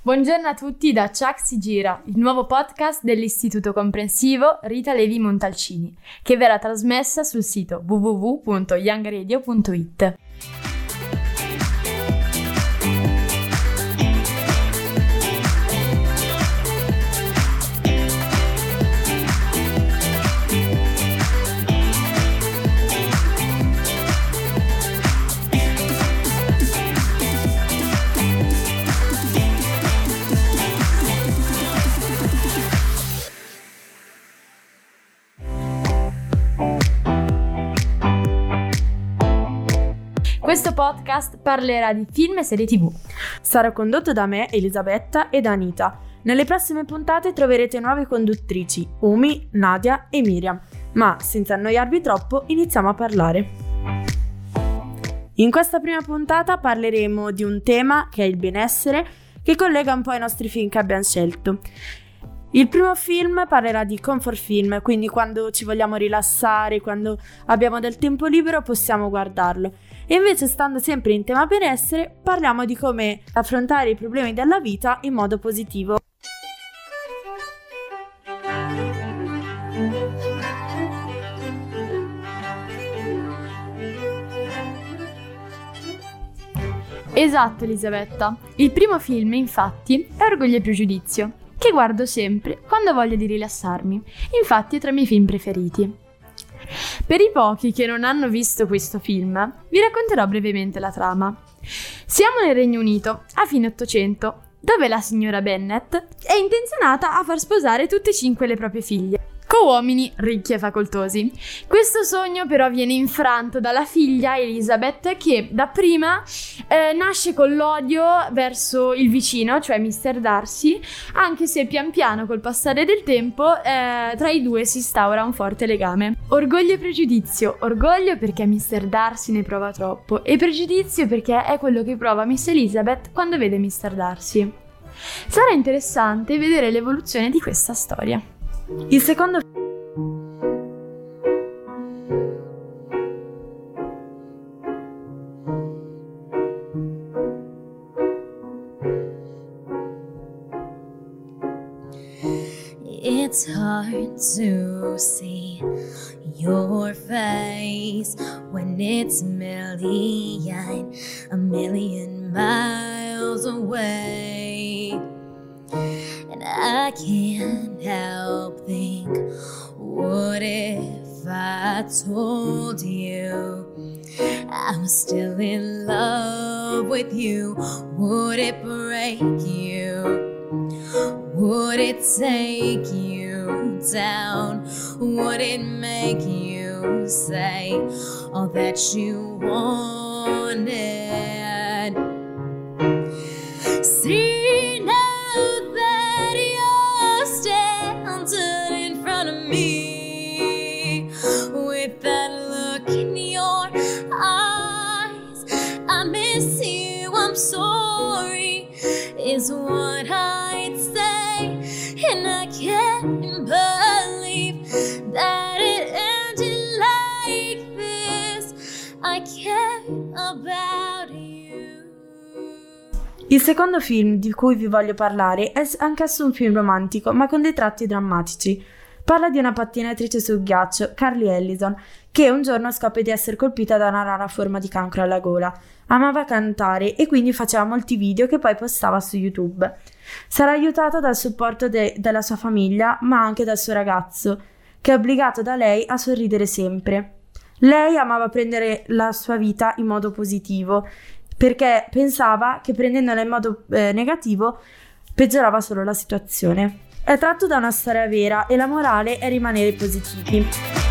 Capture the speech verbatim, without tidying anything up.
Buongiorno a tutti da Chuck si gira, il nuovo podcast dell'Istituto Comprensivo Rita Levi Montalcini, che verrà trasmessa sul sito w w w punto young radio punto i t. Questo podcast parlerà di film e serie tv. Sarà condotto da me, Elisabetta e da Anita. Nelle prossime puntate troverete nuove conduttrici, Umi, Nadia e Miriam. Ma senza annoiarvi troppo, iniziamo a parlare. In questa prima puntata parleremo di un tema che è il benessere, che collega un po' ai nostri film che abbiamo scelto. Il primo film parlerà di comfort film, quindi quando ci vogliamo rilassare, quando abbiamo del tempo libero possiamo guardarlo. E invece, stando sempre in tema benessere, parliamo di come affrontare i problemi della vita in modo positivo. Esatto, Elisabetta. Il primo film, infatti, è Orgoglio e Pregiudizio, che guardo sempre quando ho voglia di rilassarmi. Infatti è tra i miei film preferiti. Per i pochi che non hanno visto questo film, vi racconterò brevemente la trama. Siamo nel Regno Unito, a fine Ottocento, dove la signora Bennet è intenzionata a far sposare tutte e cinque le proprie figlie, con uomini ricchi e facoltosi. Questo sogno però viene infranto dalla figlia Elizabeth, che dapprima eh, nasce con l'odio verso il vicino, cioè mister Darcy, anche se pian piano col passare del tempo eh, tra i due si instaura un forte legame. Orgoglio e pregiudizio. Orgoglio perché mister Darcy ne prova troppo, e pregiudizio perché è quello che prova miss Elizabeth quando vede mister Darcy. Sarà interessante vedere l'evoluzione di questa storia. Il secondo It's hard to see your face when it's a million, a million miles away. And I can't help think, what if I told you I was still in love with you? Would it break you? Would it take you down? Would it make you say all that you wanted? See now that you're standing in front of me with that look in your eyes, I miss you, I'm sorry, is what I'd say. And I can't believe that it ended like this. I care about you. Il secondo film di cui vi voglio parlare è anch'esso un film romantico, ma con dei tratti drammatici. Parla di una pattinatrice sul ghiaccio, Carly Ellison, che un giorno scopre di essere colpita da una rara forma di cancro alla gola. Amava cantare e quindi faceva molti video che poi postava su YouTube. Sarà aiutata dal supporto de- della sua famiglia, ma anche dal suo ragazzo, che è obbligato da lei a sorridere sempre. Lei amava prendere la sua vita in modo positivo, perché pensava che prendendola in modo eh, negativo peggiorava solo la situazione. È tratto da una storia vera e la morale è rimanere positivi.